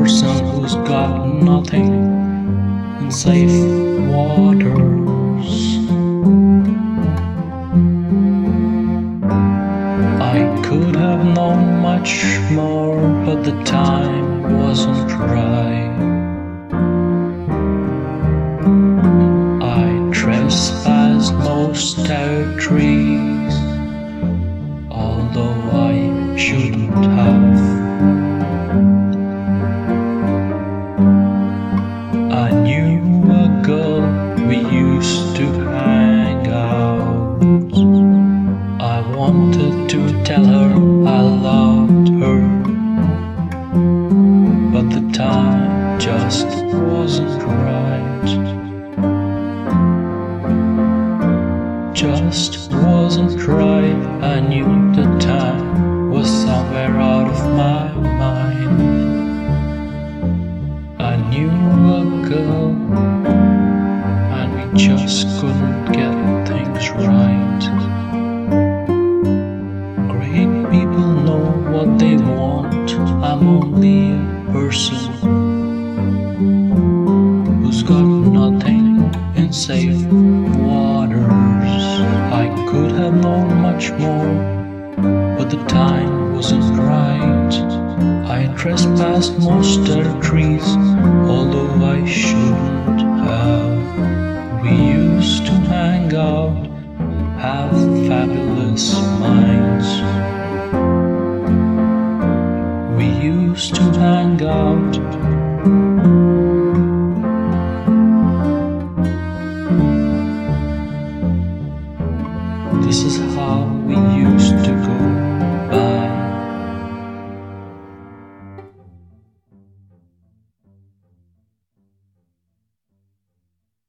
person who's got nothing in safe waters. I could have known much more, but the time wasn't right. I trespassed most territories, although I shouldn't have. I knew a girl, we used to hang out. I wanted to tell her I loved her, but the time just wasn't right. Just wasn't right. I knew the time was somewhere out of my mind. I knew a girl, and we just couldn't get things right. Great people know what they want. I'm only a person who's got nothing in safe waters. I could have known much more, but the time wasn't right. I trespassed most territories, although I shouldn't have. We used to hang out, have fabulous minds. We used to hang out,